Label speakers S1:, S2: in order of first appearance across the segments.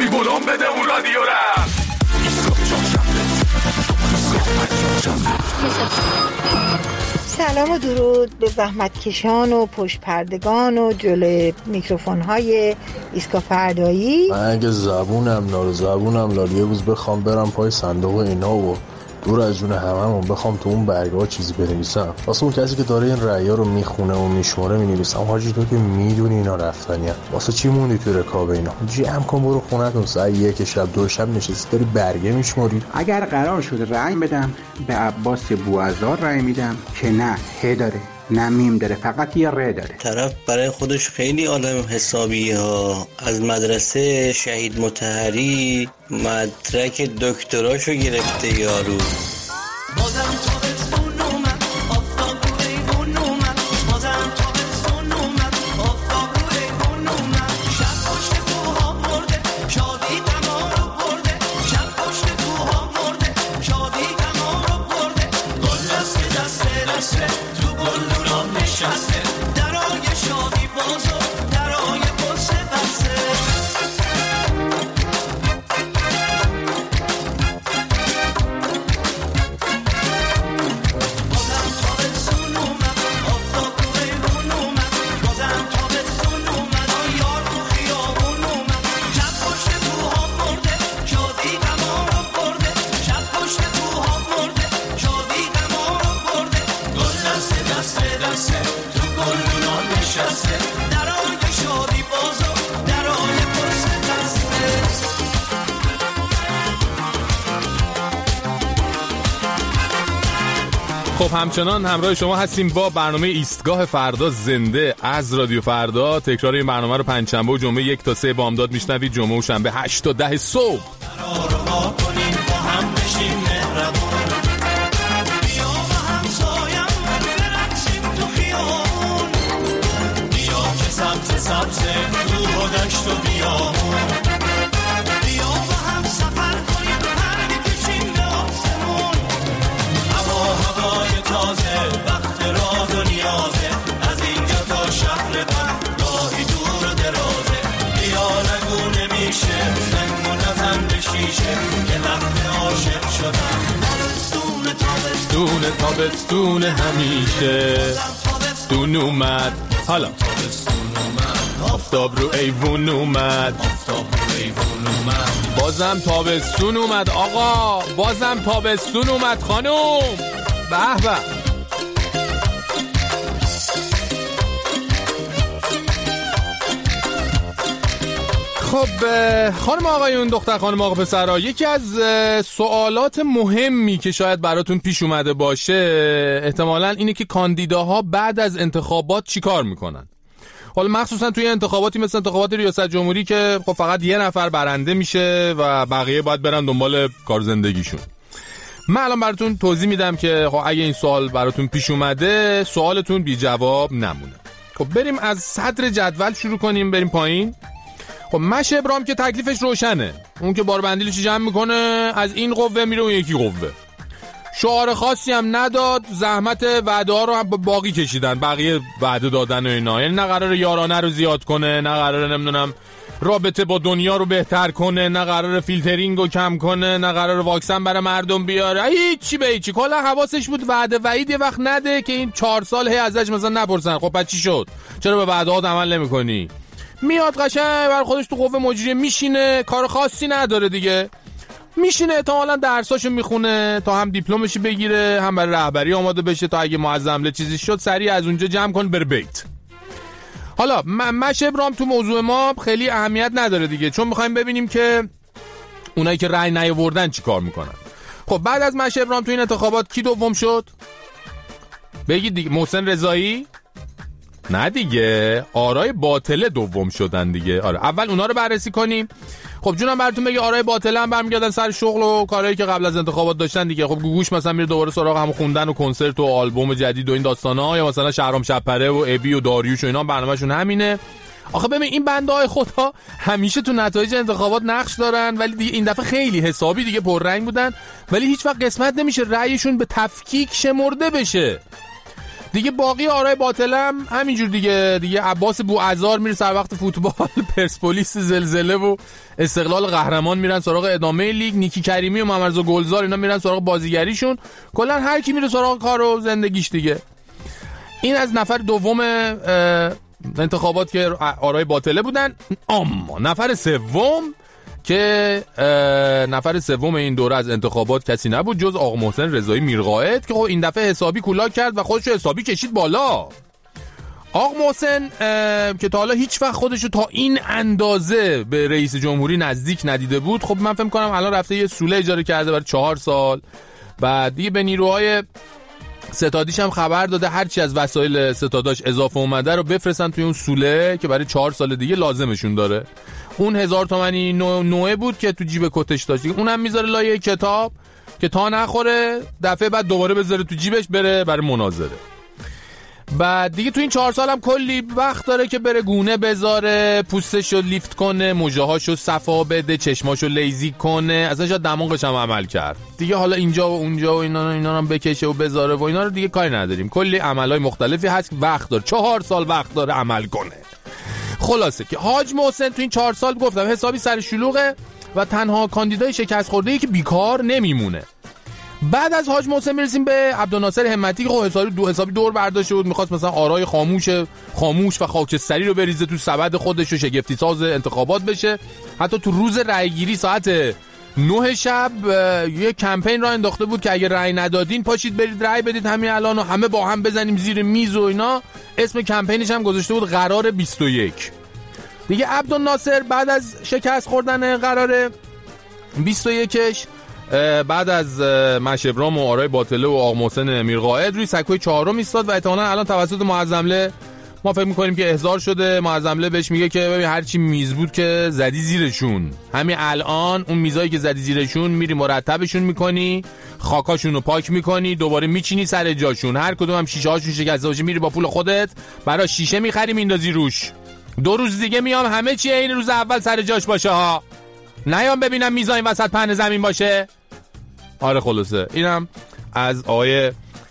S1: بی بلوم بده اون رادیو رفت.
S2: سلام و درود به زحمتکشان و پشت پردگان و جلوی میکروفون های ایسکا فردایی.
S3: من اگه زبونم لاریه روز بخوام برم پای صندوق اینا و دور از جون هممون بخوام تو اون برگه‌ها چیزی بنویسم، واسه اون کسی که داره این رأی‌ها رو میخونه و میشماره مینویسم، حاجی تو که میدونی اینا رفتنیه، واسه چی موندی تو رکاب اینا؟ جمع کن برو خونه‌تون، ساعت 1 شب 2 شب نشستی داری برگه میشماری.
S4: اگر قرار شد رأی بدم به عباس بوعزار رأی میدم که نه ه داره نه میم داره، فقط یه ر داره.
S5: طرف برای خودش خیلی آدم حسابیه ها. از مدرسه شهید مطهری مدرک دکتراشو گرفته یارو.
S6: خب همچنان همراه شما هستیم با برنامه ایستگاه فردا زنده از رادیو فردا. تکرار این برنامه رو پنجشنبه و جمعه 1 تا 3 بامداد میشنوید، جمعه و شنبه 8 تا 10 صبح. تابستون همیشه دون اومد، حالا آفتاب رو ایوون اومد، بازم تابستون اومد آقا، بازم تابستون اومد خانوم، به به. خب خانم آقایون، دختر خانم آقا پسرها، یکی از سوالات مهمی که شاید براتون پیش اومده باشه احتمالاً اینه که کاندیداها بعد از انتخابات چی کار میکنن. حالا مخصوصا توی انتخاباتی مثل انتخابات ریاست جمهوری که خب فقط یه نفر برنده میشه و بقیه باید برن دنبال کار زندگیشون. من الان براتون توضیح میدم که خب اگه این سوال براتون پیش اومده سوالتون بی جواب نمونه. خب بریم از صدر جدول شروع کنیم، بریم پایین. خب مشه ابراهیم که تکلیفش روشنه، اون که باربندیلش جمع میکنه از این قوه میره اون یکی قوه. شعار خاصی هم نداد، زحمت وعده ها رو هم باقی کشیدن، بقیه وعده دادن و اینا، یعنی نه قراره یارانه رو زیاد کنه، نه قراره نمیدونم رابطه با دنیا رو بهتر کنه، نه قراره فیلترینگ رو کم کنه، نه قراره واکسن برای مردم بیاره، هیچی به هیچی. کلا حواسش بود وعده وعید یه وقت نده که این 4 سال هی ازش مثلا نپرسن خب بچی شد چرا به وعده‌هات عمل نمی‌کنی. میاد قشنگ بر خودش تو قوه مجریه میشینه، کار خاصی نداره دیگه، میشینه احتمالاً درساشو میخونه تا هم دیپلمش بگیره هم برای رهبری آماده بشه تا اگه معظم چیزی شد سریع از اونجا جمع کن بر بیت. حالا مشه ابراهیم تو موضوع ما خیلی اهمیت نداره دیگه، چون میخوایم ببینیم که اونایی که رأی نیاوردن چی کار میکنن. خب بعد از مشه ابراهیم تو این انتخابات کی دوم شد؟ بگید دیگه. محسن رضایی؟ نه دیگه، آرای باطله دوم شدن دیگه. آره اول اونا رو بررسی کنیم. خب جونم براتون بگه آرای باطله هم برمیگردن سر شغل و کارهایی که قبل از انتخابات داشتن دیگه. خب گوگوش مثلا میره دوباره سراغ هم خوندن و کنسرت و آلبوم جدید و این داستانا، یا مثلا شهرام شبپره و ابی و داریوش و اینا برنامه‌شون همینه. آخه ببین این بنده‌های خدا همیشه تو نتایج انتخابات نقش دارن، ولی دیگه این دفعه خیلی حسابی دیگه پررنگ بودن، ولی هیچ وقت قسمت نمیشه رأیشون به تفکیک شمرده بشه. دیگه باقی آرای باطلم همینجور دیگه عباس بوعزار میره سر وقت فوتبال، پرسپولیس زلزله و استقلال قهرمان میرن سراغ ادامه لیگ، نیکی کریمی و محمد گلزار اینا میرن سراغ بازیگریشون، کلا هر کی میره سراغ کار و زندگیش دیگه. این از نفر دوم انتخابات که آرای باطله بودن. اما نفر سوم این دوره از انتخابات کسی نبود جز آقا محسن رضایی میرقائد که خب این دفعه حسابی کولاک کرد و خودشو حسابی کشید بالا. آقا محسن که تا حالا هیچ وقت خودشو تا این اندازه به رئیس جمهوری نزدیک ندیده بود، خب من فکر کنم الان رفته یه سوله اجاره کرده برای 4 سال. بعد دیگه به نیروهای ستادیش هم خبر داده هرچی از وسایل ستاداش اضافه اومده رو بفرستن توی اون سوله که برای 4 سال دیگه لازمشون داره. اون 1000 تومانی نوعه بود که تو جیب کتش داشت، اونم میذاره لایه کتاب که تا نخوره دفعه بعد دوباره بذاره تو جیبش بره برای مناظره. بعد دیگه تو این 4 سال هم کلی وقت داره که بره گونه بذاره، پوستشو لیفت کنه، موجهاشو صفا بده، چشماشو لیزیک کنه، اصلا شاید دماغش هم عمل کرد دیگه. حالا اینجا و اونجا و اینا هم بکشه و بذاره و اینا رو دیگه کاری نداریم. کلی عملای مختلفی هست که وقت داره، 4 سال وقت داره عمل کنه. خلاصه که حاج محسن تو این 4 سال گفتم حسابی سر شلوغه و تنها کاندیدای شکست خورده‌ای که بیکار نمیمونه. بعد از حاج محسن میرسیم به عبدالناصر همتی که حسابی دور برداشته بود، میخواست مثلا آرای خاموش و خاکستری رو بریزه تو سبد خودش و شگفتی ساز انتخابات بشه. حتی تو روز رأی گیری ساعت 9 شب یه کمپین را انداخته بود که اگه رأی ندادین پاشید برید رأی بدید همین الان و همه با هم بزنیم زیر میز و اینا. اسم کمپینش هم گذاشته بود قرار 21. دیگه عبدالناصر بعد از شکست خوردن قرار 21ش، بعد از مشبرام و آرای باطله و آقا محسن میرقائد روی سکوی 4 ایستاد و احتمالاً الان توسط معظمله ما فکر می‌کنیم که احضار شده. معظمله بهش میگه که ببین هر چی میز بود که زدی زیرشون، همین الان اون میزایی که زدی زیرشون میری مرتبشون میکنی، خاکاشون رو پاک میکنی، دوباره میچینی سر جاشون، هر کدوم هم شیشه هاشون شکسته باشه میری با پول خودت برای شیشه میخری میندازی روش. 2 روز دیگه میام همه چی این روز اول سر جاش باشه ها، نیام ببینم میزا این وسط پهن زمین باشه. آره خلاصه اینم از آقای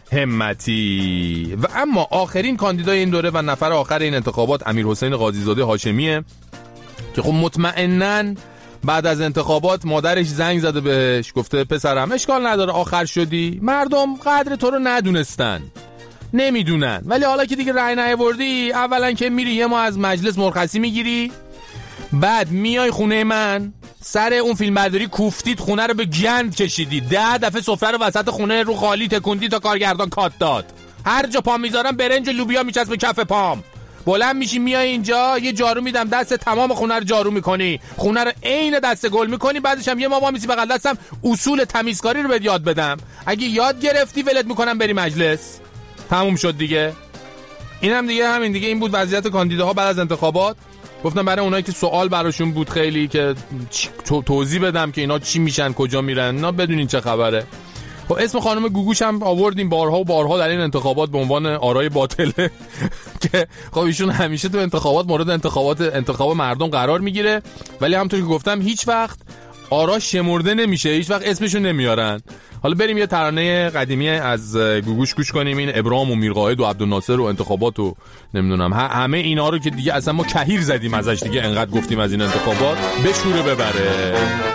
S6: همتی. و اما آخرین کاندیدای این دوره و نفر آخر این انتخابات امیرحسین قاضیزاده هاشمیه که خب مطمئناً بعد از انتخابات مادرش زنگ زده بهش گفته پسرم اشکال نداره آخر شدی، مردم قدر تو رو ندونستن نمیدونن، ولی حالا که دیگه رأی نیاوردی اولا که میری یه ماه از مجلس مرخصی میگیری، بعد میای خونه من سر اون فیلمبرداری کوفتید خونه رو به گند کشیدی، 10 دفعه سفره رو وسط خونه رو خالی تکوندی تا کارگردان کات داد، هر جا پام میذارم برنج و لوبیا میچسبه کف پام، بلند میشی میای اینجا یه جارو میدم دست تمام خونه رو جارو میکنی، خونه رو عین دست گل میکنی، بعدش هم یه ما میسی بغل دستم اصول تمیزکاری رو بهت یاد بدم، اگه یاد گرفتی ولت میکنم بری مجلس. تموم شد دیگه. اینم دیگه همین دیگه. این بود وضعیت کاندیداها بعد از انتخابات. گفتم برای اونایی که سوال براشون بود خیلی که توضیح بدم که اینا چی میشن کجا میرن، اینا بدونین چه خبره. خب اسم خانم گوگوش هم آوردیم بارها و بارها در این انتخابات به عنوان آرای باطله که خب ایشون همیشه تو انتخابات مورد انتخاب مردم قرار میگیره، ولی همونطور که گفتم هیچ وقت آرا شمرده نمیشه، هیچ وقت اسمشون نمیارن. حالا بریم یه ترانه قدیمی از گوگوش گوش کنیم، این ابرام و میرقائد و عبدالناصر و انتخابات و نمیدونم همه اینا رو که دیگه اصلا ما کهیر زدیم ازش دیگه، انقدر گفتیم از این انتخابات بشوره ببره.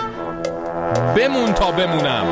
S6: بمون تا بمونم.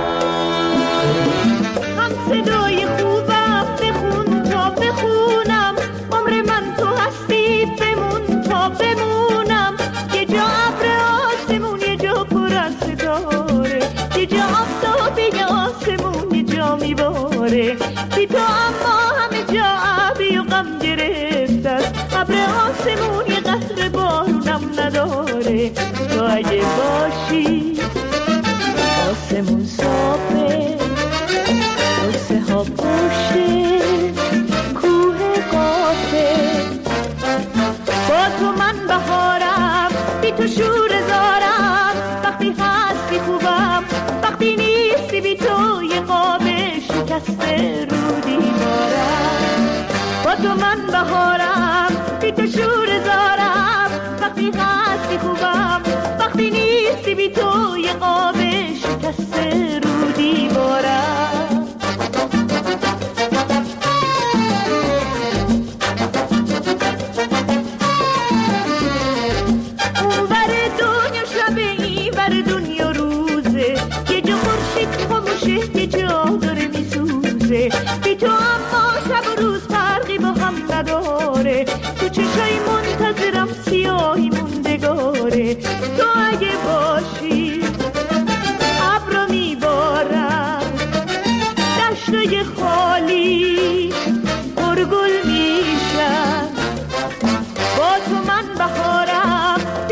S7: هم صدای خوبم بخون تا بخونم، عمر من تو هستی بمون تا بمونم، یه جا ابر آسمون یه جا پر از ستاره، یه جا آفتاب یه آسمون یه جا میباره، بی تو اما همه جا ابری و غم گرفته است، ابر آسمون یه قطره بارونم نداره، تو اگه باشی آسمون صافه قصه ها پوشه کوه قافه، با تو من بهارم بی تو شور زارم، وقتی هستی خوبم وقتی نیستی بی تو یه قاب شکسته رو دیوارم، با تو من بهارم بی تو شور زارم، وقتی هستی خوبم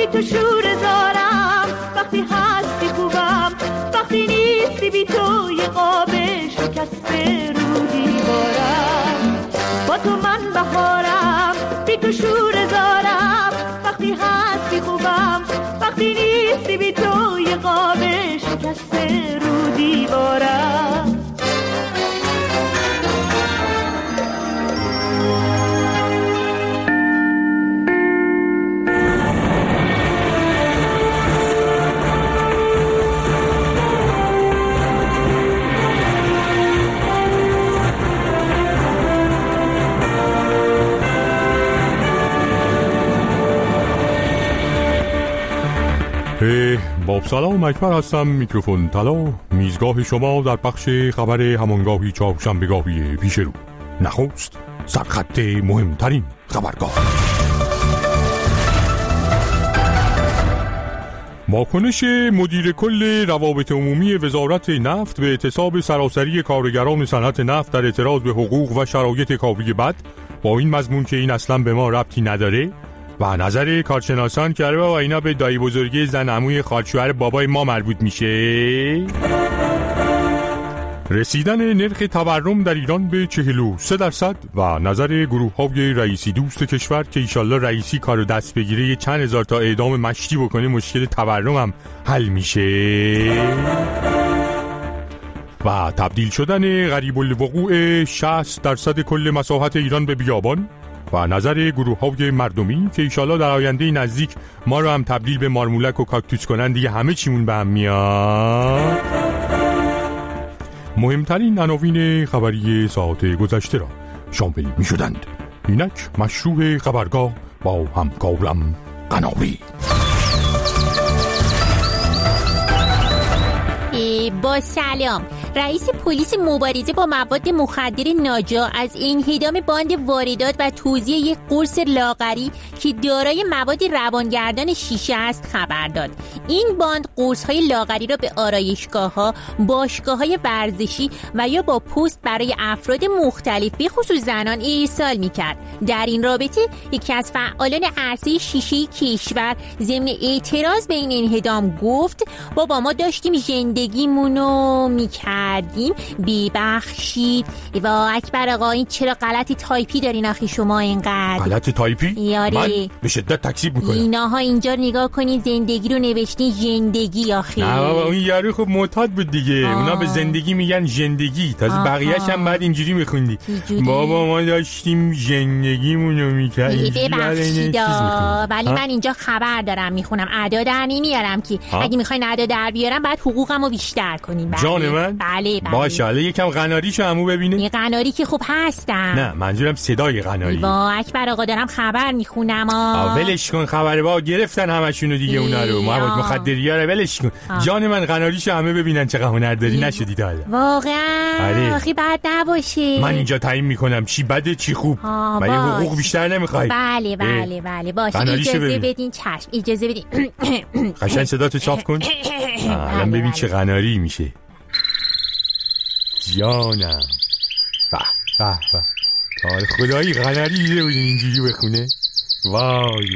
S7: بی تو شور زارم، وقتی هستی خوبم، وقتی نیستی بی تو یه قاب شکسته رو دیوارم. با تو من بهارم، بی تو شور زارم، وقتی هستی خوبم، وقتی نیستی بی تو یه قاب شکسته رو دیوارم.
S8: با سلام، اکبر هستم. میکروفون طلا، میزگاه شما در بخش خبر همانگاهی چهارشنبه‌گاهی پیش رو. نخست سرخط مهمترین خبرگاه. واکنش مدیر کل روابط عمومی وزارت نفت به اعتصاب سراسری کارگران صنعت نفت در اعتراض به حقوق و شرایط کاری بد با این مضمون که این اصلا به ما ربطی نداره و نظر کارشناسان که و اینا به دایی بزرگی زن عموی خالشوهر بابای ما مربوط میشه. رسیدن نرخ تورم در ایران به 43% و نظر گروه‌های رئیسی دوست کشور که ایشالله رئیسی کارو دست بگیره چند هزار تا اعدام مشتی بکنه مشکل تورم هم حل میشه. و تبدیل شدن قریب الوقوع 60% کل مساحت ایران به بیابان و نظر گروه‌های مردمی که ایشالله در آینده نزدیک ما رو هم تبدیل به مارمولک و کاکتوس کنن، دیگه همه چیمون به هم میاد. مهمترین عناوین خبری ساعت گذشته را شامل می شدند. اینک مشروع خبرگاه با همکارم قناری.
S9: با سلام. رئیس پلیس مبارزه با مواد مخدر ناجا از انهدام باند واردات و توزیع یک قرص لاغری که دارای مواد روانگردان شیشه است خبر داد. این باند قرص‌های لاغری را به آرایشگاه‌ها، باشگاه‌های ورزشی و یا با پست برای افراد مختلف به خصوص زنان ارسال می‌کرد. در این رابطه یکی از فعالان عرصه شیشه کشور ضمن اعتراض به این انهدام گفت بابا ما داشتیم زندگیمونو می‌کردیم، ببخشید. و اکبر آقا این چرا غلط تایپی دارین آخی شما اینقدر؟
S8: غلط تایپی؟
S9: یاره.
S8: من به شدت تکذیب میکنم.
S9: ایناها اینجا نگاه کنین زندگی رو نوشتین زندگی آخی.
S8: نه بابا اون یارو خب معتاد بود دیگه. اونا به زندگی میگن زندگی، تازه بقیه‌اش هم بعد اینجوری میخوندی. بابا ما داشتیم زندگیمونو میکردیم.
S9: ببخشید ولی من اینجا خبر دارم میخونم، ادا در نمیارم که اگه میخواین ادا در بیارم بعد حقوقمو بیشتر کنین.
S8: جان من؟
S9: بله.
S8: باشه حالا یکم قناریشو عمو ببینه.
S9: یه قناری که خوب هستم.
S8: نه منظورم صدای قناری.
S9: وا اکبر آقا دارم خبر میخونم.
S8: ولش کن خبره با گرفتن همشونو دیگه اونا رو، مواد مخدری‌ها رو ولش کن. جان من قناریشو همه ببینن چقدر هنر داری نشدی تا حالا.
S9: واقعا آخه بد نباشه.
S8: من اینجا تعیین میکنم چی بده چی خوب. من حقوق بیشتر نمیخوای؟
S9: بله باشه. اجازه بدین. چشم اجازه بدین.
S8: قشنگ صداتو صاف کن. الان ببین چه قناری میشه. جانم. به کار خدایی قناری دیده بودین اینجوری بخونه. وای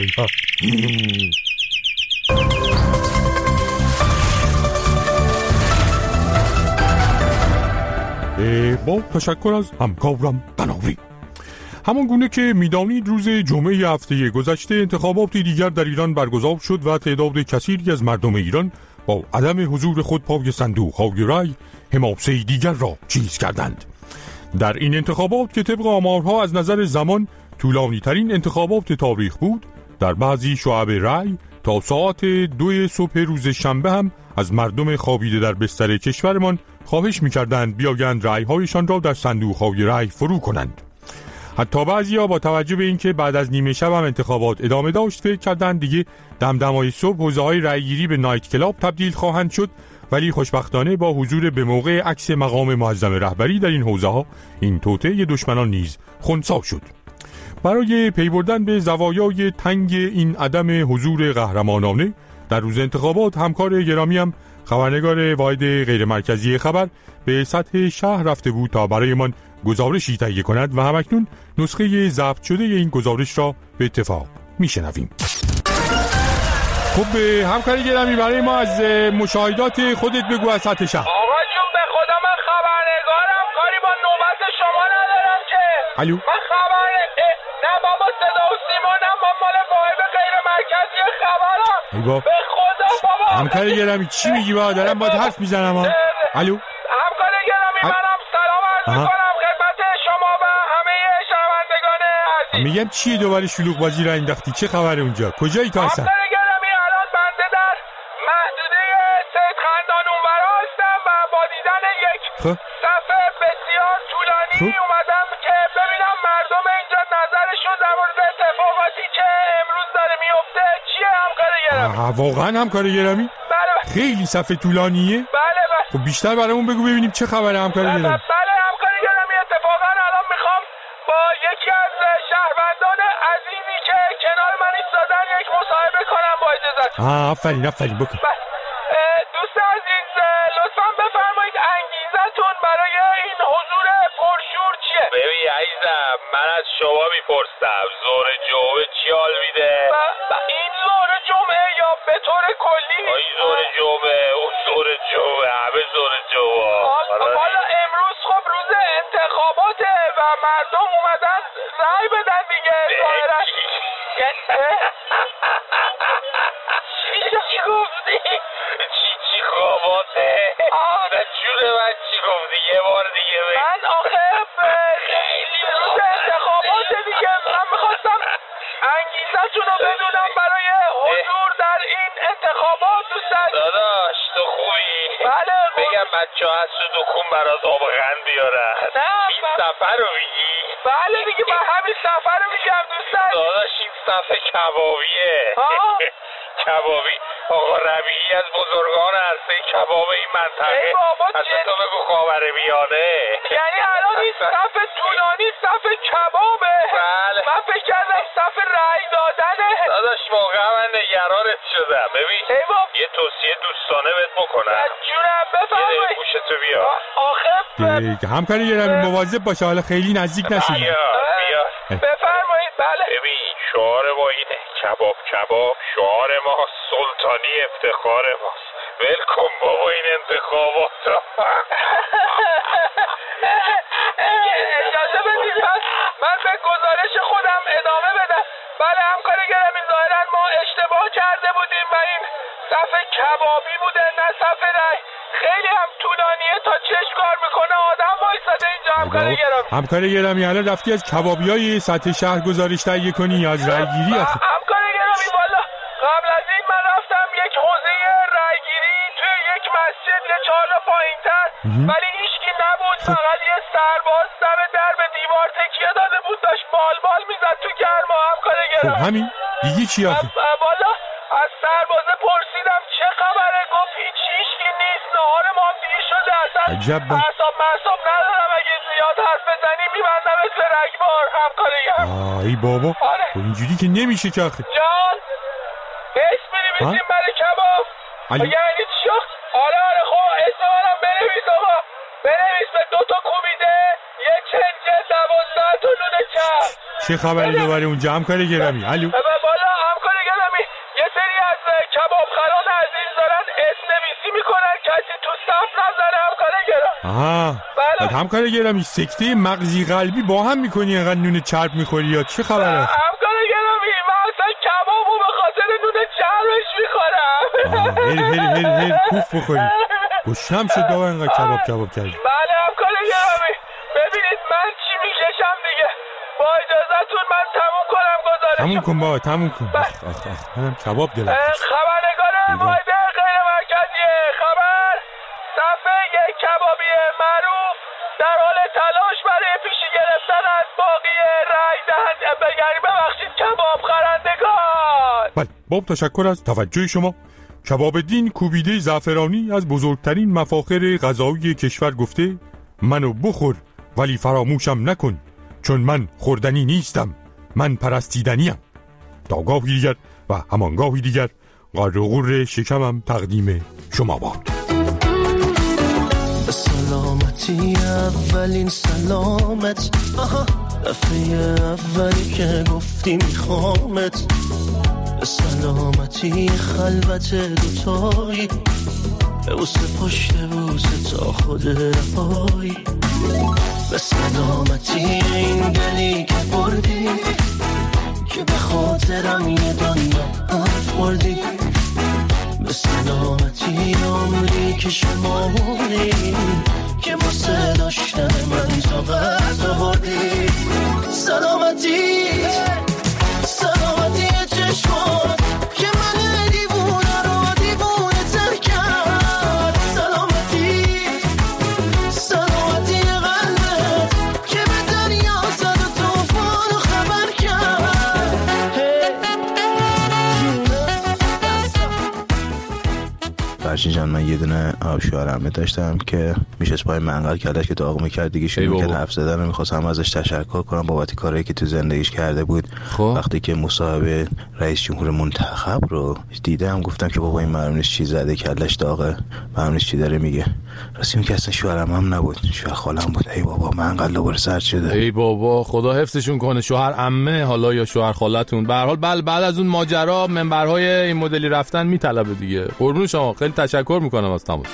S8: با تشکر از همکارم قناری. همان گونه که میدانید روز جمعه هفته گذشته انتخابات دیگر در ایران برگزار شد و تعداد کثیری از مردم ایران با عدم حضور خود پای صندوق‌های رای حماسه دیگر را چیز کردند. در این انتخابات که طبق آمارها از نظر زمان طولانی ترین انتخابات تاریخ بود، در بعضی شعب رای تا ساعت 2 صبح روز شنبه هم از مردم خوابیده در بستر کشورمان خواهش می‌کردند بیایند رای‌هایشان را در صندوق‌های رای فرو کنند. حتی بعضی‌ها با توجه به اینکه بعد از نیمه شب هم انتخابات ادامه داشت فکر کردند دیگه دمدمای صبح حوزه‌های رای‌گیری به نایت کلاب تبدیل خواهند شد، ولی خوشبختانه با حضور به موقع عکس مقام معظم رهبری در این حوزه‌ها این توطئه دشمنان نیز خنثی شد. برای پی بردن به زوایای تنگ این عدم حضور قهرمانانه در روز انتخابات همکار گرامیم خبرنگار واحد غیر مرکزی خبر به سطح شهر رفته بود تا برایمان گزارشی تهیه کند و همکنون نسخه ضبط شده این گزارش را به اتفاق میشنویم. خب همکار گرامی برای ما از مشاهدات خودت بگو از سطح شهر.
S1: آقا جون به خدا من خبرنگارم، کاری با نوبت شما ندارم که.
S8: الو
S1: من نه بابا صدا و سیمانم، من مال واحد غیر مرکزی خبرم. به خدا بابا
S8: همکار گرامی چی میگی بابا؟ دارم باید حرف میزنم ها. الو
S1: همکار گرامی منم سلام عرض میکنم خدمت شما و همه شنوندگان عزیز.
S8: میگم چیه دوباره شلوغ بازی را انداختی؟ چه خبره اونجا؟ کجایی تو اصلا؟
S1: همکار گرامی الان بنده در محدوده سید خندان اونورا هستم و با دیدن یک صفحه بسیار طولانی اومدم که ببینم مردم اینجا نظرشون در مورد اتفاقاتی که امروز داره میفته چیه همکار گرامی.
S8: واقعا همکار گرامی؟
S1: بله
S8: خیلی صفحه طولانیه؟
S1: بله.
S8: خب بیشتر برامون بگو ببینیم چه خبره همکار گرامی.
S1: بله همکار گرامی اتفاقا الان میخوام با یکی از شهروندان عزیزی که کنار من ایستادن یک مصاحبه کنم با اجازت.
S8: آفرین بکن.
S1: دوست عزیز لطفا بفرمایید انگیزتون برای این حضور پرشور چیه؟
S10: ببین عزیزم من از شما میپرسم ظهر جمعه چی حال میده؟
S1: این ظهر جمعه یا به طور کلی؟
S10: این ظهر جمعه اون ظهر جمعه همه ظهر جمعه.
S1: حالا امروز خب روز انتخاباته و مردم اومدن رای بدن دیگه.
S10: چی گفتی؟ چی خواباته؟ نه جون من چی گفتی؟ یه بار دیگه بگی.
S1: من آخه خیلی روز انتخاباته دیگه، من میخواستم انگیزتون رو بدونم برای حضور در این انتخابات. دوستان
S10: داداش تو خوبی؟
S1: بله
S10: بگم بچه ها از تو دکون برات آبغن بیارن. این سفر رو میگی؟
S1: بله دیگه من همین سفر رو میگم دوستان.
S10: داداش این سفر کبابیه. کبابی آقا ربیعی از بزرگان عرصه کباب این منطقه. اصلا تو بگو خاورمیانه.
S1: یعنی الان این صف طولانی صف کبابه؟
S10: بله.
S1: من فکر کردم صف رأی دادنه.
S10: داداش واقعا من نگرانت شدم. ببین یه توصیه دوستانه بهت بکنم.
S1: جونم بفرمایید.
S10: یه گوشتو بیا.
S1: آخه
S8: همکاری گرامی مواظب باشه حالا خیلی نزدیک نشی.
S10: بیا
S1: بفرمایید. بله
S10: ببین شعار ما اینه کباب شعار ما سلطانی افتخار ماست. ولکن بابا این انتخابات.
S1: اجازه بدید من به گزارش خودم ادامه بدم. بله همکار گرامی ظاهرا ما اشتباه کرده بودیم و این صف کبابی بوده نه صف رای. خیلی هم طولانیه تا چش کار میکنه آدم وایساده اینجا.
S8: همکار گرامی الان رفتی از کبابیای سطح شهر گزارش تهیه کنی یا از رای گیری؟
S1: همکار گرامی والا قبل از این من رفتم یک حوزه رای گیری توی یک مسجد یه 4 تا پایین‌تر، ولی هیچکی نبود. فقط یه سرباز دم در به دیوار تکیه داده بود داشت بال میزد تو گرما. همکار گرامی
S8: همین دیگه چی آخه؟
S1: والا از سربازه پرسیدم چه خبره، گفت هیچکی نیست، نهار ما دیر شده، اصلا اعصاب ندارم، اگه زیاد حرف بزنی میبندمت به رگبار. همکار گرامی
S8: ای بابا اینجوری که نمیشه که آخه.
S1: جان اسم می‌نویسیم برای کباب. یعنی چی؟ آره خب اسم منم بنویس آقا. بنویس به 2 تا کوبیده یه چنجه 12 تا نون چرب.
S8: چه خبری دوباره اونجا همکار گرامی؟ الو
S1: بالا همکار گرامی یه سری از کباب خران عزیز دارن اسم نویسی میکنن، کسی تو صف نذاره. همکار گرامی
S8: بله همکار گرامی سکته مغزی قلبی با هم میکنی اینقدر نون چرب میخوری یا چه خبره؟
S1: همکار گرامی من اصلا کبابو به خاطر نون چربش میخورم.
S8: هل کوف بخوری. گوشم شد بابا اینقدر کباب کردی.
S1: بله همکار گرامی ببینید من چی میکشم دیگه. با اجازهتون من تموم کنم گزارشم.
S8: تموم کن بابا تموم کن. منم کباب دلم.
S1: خبرنگار واحد غیر مرکزی خبر صفحه یک کبابی معروف در حال تلاش برای پیشی گرفتن از باقی رای دهنده کباب خرندگان.
S8: بله باب تشکر از توجه شما. کباب دین کوبیده زعفرانی از بزرگترین مفاخر غذایی کشور گفته منو بخور ولی فراموشم نکن چون من خوردنی نیستم، من پرستیدنیم. تا گاهی دیگر و همانگاهی دیگر غر و غر شکمم تقدیم شما باد.
S11: سلامتی اولین سلامت، دفعه اولی که گفتی میخوامت، به سلامتی خلوت دوتایی، به بوسه پشت بوسه تا خود رهایی، به سلامتی این دلی که بردی که به خاطرم یه دنیا بردی، به سلامتی عمری که شماری که واسه داشتن من طاقت آوردی، سلامتی سلامتی چشمات که من دیوونه رو دیوونه تر کرد، سلامتی سلامتی قلبت که به دریا زد و طوفان رو خبر کرد.
S12: فرشین جان، من یه دونه آبشوهر عمه داشتم که میشه پای منقل کردش که داغ میکرد دیگه، شروع کرد حرف زدن و میخواستم ازش تشکر کنم بابت کارهایی که تو زندگیش کرده بود. وقتی که مصاحبه رئیس جمهور منتخب رو دیدم گفتم که بابا این معلوم نیست چی زده کلش داغه، معلوم نیست چی داره میگه. راستی که اصلا شوهرم هم نبود، شوهر خالم بود. ای بابا منقل دوباره سرد شده.
S6: ای بابا خدا حفظشون کنه، شوهر عمه حالا یا شوهر خالتون. به هر حال بعد از اون ماجرا منبرهای این مدلی رفتن میطلبه دیگه. قربون شما، خیلی تشکر میکنم از تماس.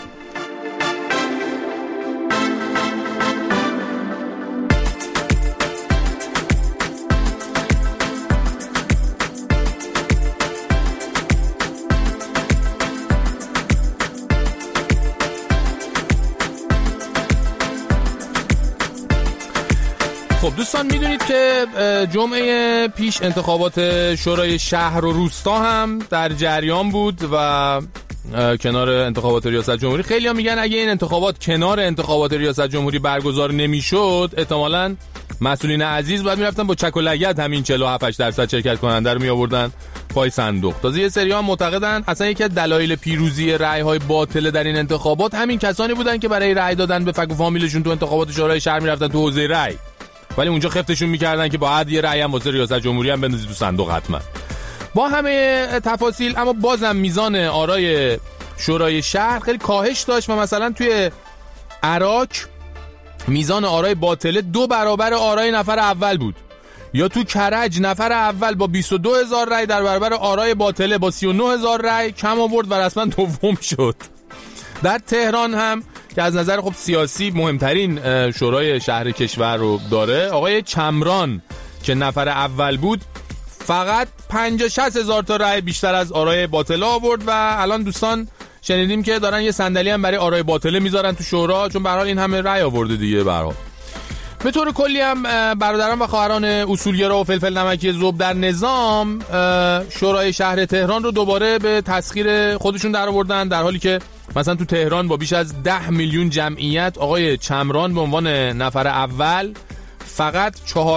S6: خب دوستان، میدونید که جمعه پیش انتخابات شورای شهر و روستا هم در جریان بود و کنار انتخابات ریاست جمهوری. خیلی ها میگن اگه این انتخابات کنار انتخابات ریاست جمهوری برگزار نمیشد، احتمالاً مسئولین عزیز باید میرفتن با چک و لگد همین 47% شرکت کننده رو می آوردن پای صندوق. تازه یه سری ها معتقدن اصلا یکی از دلایل پیروزی رأی های باطل در این انتخابات همین کسانی بودن که برای رأی دادن به فک و فامیلشون تو انتخابات شورای شهر میرفتن تو حوزه رأی، ولی اونجا خفتشون میکردن که باید یه رأی هم واسه ریاست جمهوری هم بندازید تو صندوق حتما. با همه تفاصیل اما بازم میزان آرای شورای شهر خیلی کاهش داشت و مثلا توی عراق میزان آرای باطله 2 برابر آرای نفر اول بود، یا تو کرج نفر اول با 22,000 رأی در برابر آرای باطله با 39,000 رأی کم آورد و رسما دوم شد. در تهران هم که از نظر خب سیاسی مهمترین شورای شهر کشور رو داره، آقای چمران که نفر اول بود فقط 50-60 هزار تا رأی بیشتر از آرای باطله آورد و الان دوستان شنیدیم که دارن یه صندلی هم برای آرای باطله میذارن تو شورا، چون به هر حال این همه رأی آورده دیگه. به هر حال به طور کلی هم برادران و خواهران اصولگرا و فلفل نمکی ذوب در نظام شورای شهر تهران رو دوباره به تسخیر خودشون در آوردن، در حالی که مثلا تو تهران با بیش از 10 میلیون جمعیت آقای چمران به عنوان نفر اول فقط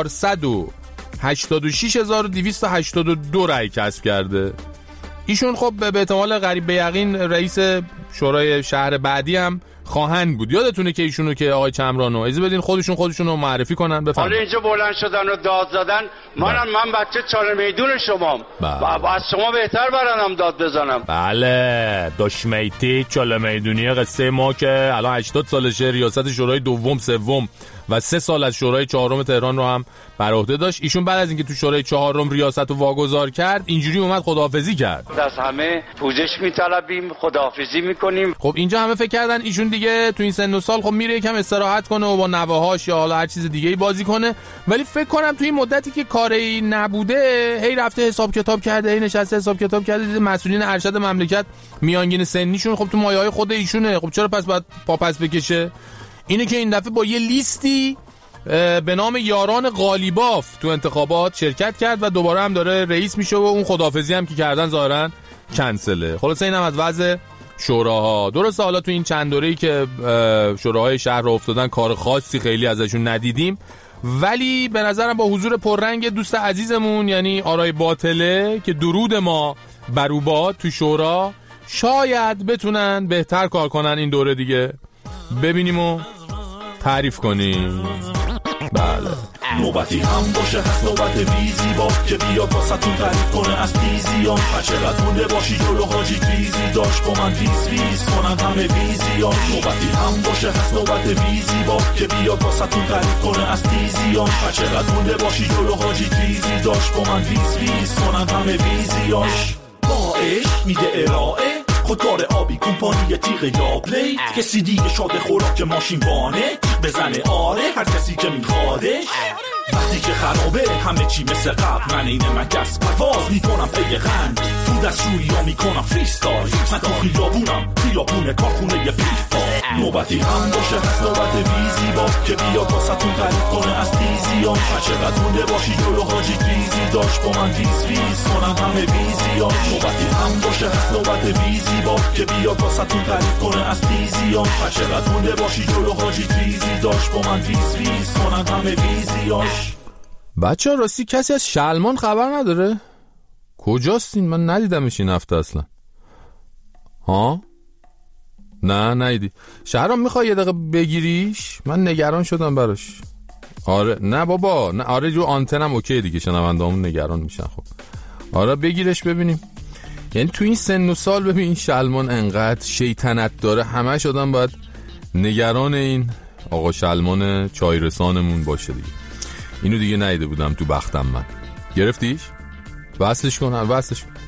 S6: 486,282 رأی کسب کرده. ایشون خب به احتمال قریب به یقین رئیس شورای شهر بعدی هم خواهند بود. یادتونه که ایشونو که آقای چمرانو اجازه بدین خودشونو معرفی کنن. بفرمایید.
S13: حالا اینجا بلند شدن و داد زدن، من بچه چاله میدون شمام، از شما بهتر برانم داد بزنم.
S6: بله دشمیتی چاله میدونی قصه ما که الان 80 سالشه، ریاست شورای دوم سوم و 3 سال از شورای چهارم تهران رو هم بر عهده داشت. ایشون بعد از اینکه تو شورای چهارم ریاست رو واگذار کرد اینجوری اومد خداحافظی کرد.
S13: از همه پوزش میطلبیم، خداحافظی میکنیم.
S6: خب اینجا همه فکر کردن ایشون دیگه تو این سن و سال خب میره یکم استراحت کنه و با نوه‌هاش یا حالا هر چیز دیگه‌ای بازی کنه، ولی فکر کنم تو این مدتی که کاری نبوده هی رفته حساب کتاب کرده، هی نشسته حساب کتاب کرده، دیده مسئولین ارشد مملکت میانگین سنیشون خب تو مایه‌های خود ایشونه، خب چرا پس باید پا پس بکشه؟ اینه که این دفعه با یه لیستی به نام یاران قالیباف تو انتخابات شرکت کرد و دوباره هم داره رئیس میشه و اون خداحافظی هم که کردن ظاهرا کنسله. خلاصه این هم از وضع شوراها. درسته حالا تو این چند دوره‌ای که شوراهای شهر رو افتادن کار خاصی خیلی ازشون ندیدیم، ولی به نظرم با حضور پررنگ دوست عزیزمون یعنی آرای باطله که درود ما برو باد تو شورا، شاید بتونن بهتر کار کنن این دوره دیگه. ببینیم و تعریف کنیم. بله.
S14: نوبتی هم باشه هست نوبت ویزی با که بیاد واسه‌تون تعریف کنه از تیزیان. چقدر مونده باشی جلو حاجی تیزی داشت با من ویز کنن همه ویزیان. نوبتی هم باشه هست نوبت ویزی با که بیاد واسه‌تون تعریف کنه از تیزیان. چقدر مونده باشی جلو حاجی تیزی داشت با من ویز کنن همه ویزیان. باعش میده ارائه خودکار آبی کمپانی تیغ یا پلی که سیدی شده خوراک ماشین وانه بزنه آره هر کسی که میخوادش. وقتی که خرابه همه چی مثل قبل من اینه مگس پرواز میکنم پی غند تو دستشویی ها میکنم فریستایل من تو خیابون کارخونه فیفا. نوبتی هم باشه هست نوبت ویزی با که بیاد واسه‌تون تعریف کنه از تیزیان. چقدر مونده باشی جلو حاجی تیزی داشت با من ویز کنن همه ویزیان. نوبتی هم باشه هست نوبت ویزی با که بیاد واسه‌تون تعریف کنه از تیزیان. چقدر مونده باشی جلو حاجی تیزی داشت با من ویز کنن همه ویزیان.
S6: بچه ها راستی کسی از شلمان خبر نداره؟ کجاست این؟ من ندیدمش این هفته اصلا. ها؟ نه ندیدی. شهرام میخوای یه دقیقه بگیریش؟ من نگران شدم براش. آره نه بابا نه آره جو آنتنم اوکی دیگه شنوندهامون نگران میشن. خب آره بگیرش ببینیم. یعنی تو این سن و سال ببین این شلمان انقدر شیطنت داره همش آدم باید نگران این آقا شلمان چای رسانمون باشه دیگه. اینو دیگه ندیده بودم تو بختم من. گرفتیش؟ وصلش کن.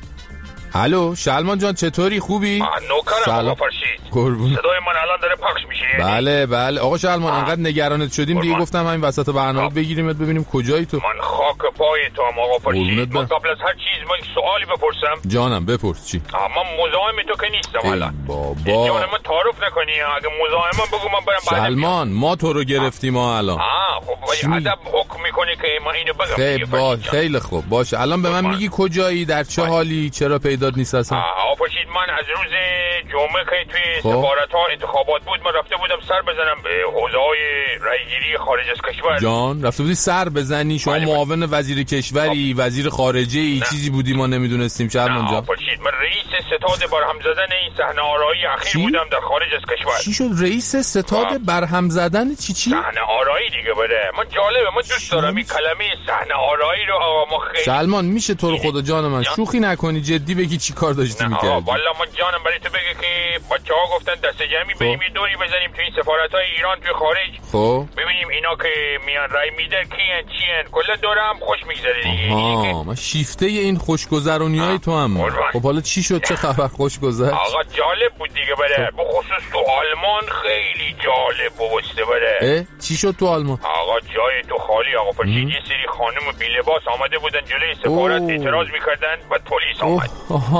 S6: الو شلمان جان چطوری خوبی؟
S10: نوکرم آقا فرشید.
S6: قربون.
S10: صدای من الان داره پخش میشه؟
S6: بله آقا شلمان انقدر نگرانت شدیم دیگه گفتم همین وسط برنامه بگیریمت ببینیم کجایی تو.
S10: من خاک پای تو هم آقا فرشید. من قبل از هر چیز من سوالی بپرسم.
S6: جانم بپرس. چی؟
S10: من مزاحم تو که نیستم الان.
S6: بابا
S10: جان من تعارف نکنی اگه مزاحمم بگو من برم.
S6: شلمان ما تو رو گرفتیم ما الان.
S10: خب ادب حکم میکنی که من اینو بگم.
S6: خیلی خوب باشه الان به من میگی کجایی در چه حالی چرا پیدات نیست اصلا؟
S10: آفرشید من از روز جمعه که توی سفارت ها انتخابات بود من رفته بودم سر بزنم به حوزه‌های رایگیری خارج از کشور.
S6: جان رفته بودی سر بزنی؟ شما معاون وزیر کشوری وزیر خارجه ای چیزی بودی ما نمیدونستیم شرمان جان.
S10: آفرشید من رئیس ستاد برهم زدن این صحنه آرایی اخیر بودم در خارج از کشور.
S6: چی شد رئیس ستاد برهم زدن چی؟
S10: صحنه آرایی دیگه بره. من جالبه من دوست دارم این کلمه صحنه آرایی رو آقا ما خیلی.
S6: سلمان میشه تو رو خدا جان من شوخی نکنی جدی بگی چی کار داشتی می‌کردی؟
S10: والا من جانم برای تو بگه که بچه‌ها گفتن دست جمعی بریم یه دوری بزنیم تو این سفارت‌های ایران توی خارج. ببینیم اینا که میان رای میدن کیان چیان کلا دورم خوش میگذره دیگه.
S6: ما شیفته این خوشگذرونیای تو هم. خب حالا چی شد چه خبر خوشگذر؟
S10: آقا جالب بود دیگه بره. بخصوص تو آلمان خیلی جالب بود بره.
S6: چی شد تو آلمان؟
S10: آقا جای تو خالی آقا فرشید یه سری خانم بی لباس آمده بودن جلوی سفارت اعتراض می‌کردن بعد پلیس آمد.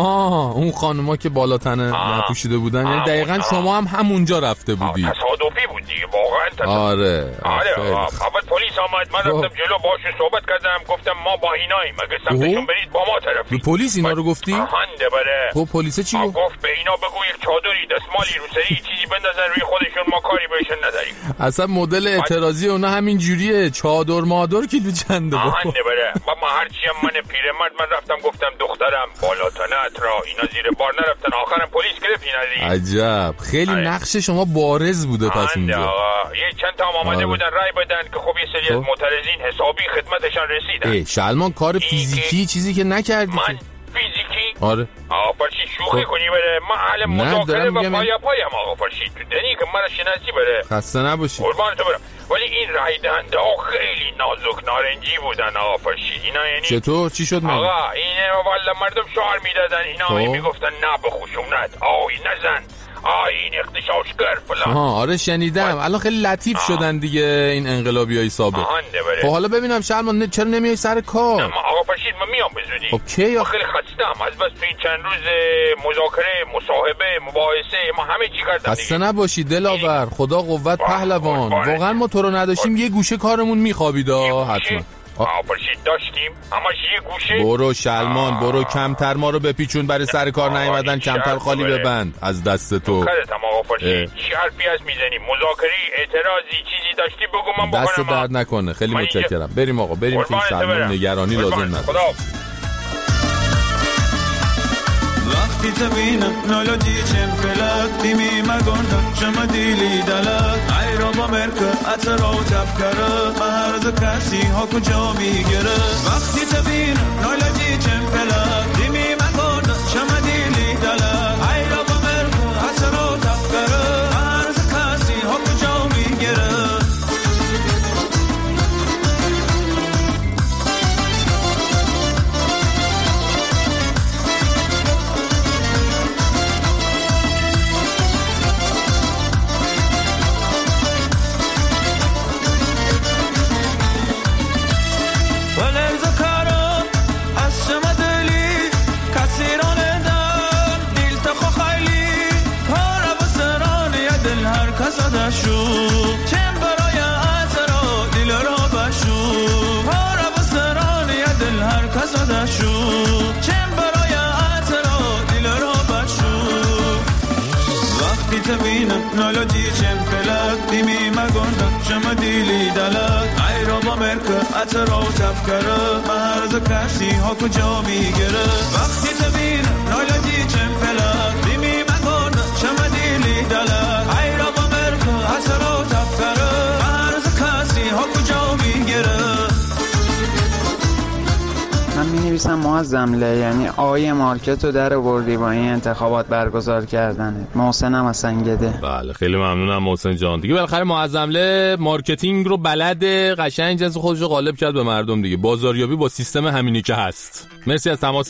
S6: اون خانوما که بالا تنه نپوشیده بودن یعنی دقیقاً شما هم همونجا رفته بودی.
S10: تصادفی بود دیگه واقعا تصادفی.
S6: آره
S10: بعد پلیس آمد من رفتم جلو باشون صحبت کردم گفتم ما با ایناییم اگه سمتشون برید با ما طرفی.
S6: پلیس اینا رو گفتی؟
S10: هنده بره.
S6: خب پلیس چی
S10: گفت به اینا بگو یک چادری دستمالی روسری چیزی بندازن روی خودشون ما کاری بهشون نداریم.
S6: اصلا مدل اعتراضی اونا همین جوریه چادر مادر کیلو چنده
S10: هنده بره. ما هرچی هم من پیرمرد من رفتم گفتم دخترم بالا تنت را اینا زیر بار نرفتن آخرم پلیس گرفت اینا دیگه.
S6: عجب خیلی نقش شما بارز بوده پس اونجا.
S10: یه چند تا آمده بودن رای بدن که خب یه سری از معترضین حسابی خدمتشان رسیدن.
S6: شلمان کار فیزیکی چیزی که نکردی
S10: من فیزیکی؟
S6: آره
S10: آقا فرشید شوخی کنی بره. من اهل مذاکره و پایم آقا فرشید تو دنی که من شناسی بره.
S6: خسته نباشی
S10: قربان تو برم. ولی این رای دهنده ها خیلی نازک نارنجی بودن آقا فرشید. اینا یعنی
S6: چطور چی شد؟
S10: آقا اینه والا مردم شعار میدادن اینا میگفتن نه به خشونت نزن این اختشاشگر فلان.
S6: آره شنیدم الان خیلی لطیف شدن دیگه این انقلابیای سابق. خب حالا ببینم شلمان چرا نمیای سر کار؟
S10: آقا فرشید من میام به زودی.
S6: خب کی؟
S10: خیلی خستم از بس تو این چند روز مذاکره مصاحبه مباحثه ما همه چی کردم.
S6: خسته نباشی دلاور خدا قوت پهلوان. واقعا ما تو رو نداشتیم یه گوشه کارمون میخوابید حتما.
S10: فرشید داشتیم همش یه گوشه.
S6: برو شلمان برو کمتر ما رو بپیچون برای سر کار نیومدن کمتر خالی ببند از دست تو.
S10: خودتم آقا فرشید چی حرفی هست میزنیم مذاکره اعتراضی چیزی داشتی بگو من بکنم.
S6: دست درد نکنه خیلی متشکرم. بریم آقا بریم که شلمان نگرانی لازم نداره.
S15: وقتی تبینم نالا دیچم پلک دیمی مگوندا شما دیلی دلک ای را با مرکه اترا تفکره مهرز کسی ها کجا میگره وقتی تبینم نالا دیچم پلک دیمی مگوندا شما دیلی دلک ای را با مرکه اترا تفکره مهرز کسی ها کجا میگره شو چم برای اترا دل را بشو پاره بسران یا دل هر کس دشو چم برای اترا دل را بشو وقتی تبینم نالا دیچم پلک دیمی مگوندا شما دیلی دلک ای را با مرکه اترا تفکره مهرز کسی ها کجا میگره وقتی تبینم نالا دیچم پلک دیمی مگوندا شما دیلی دلک ای را با اترا تفکره مرز کسی ها کجا میگره
S16: من می‌نویسم معظم له، یعنی آیه مارکت رو در آوردی با این انتخابات برگزار کردنه. محسنم از سنگده.
S6: بله خیلی ممنونم محسن جان. دیگه بالاخره معظم له مارکتینگ رو بلده، قشنگ جنس خودش رو غالب کرد به مردم دیگه. بازاریابی با سیستم همینی که هست. مرسی از تماست.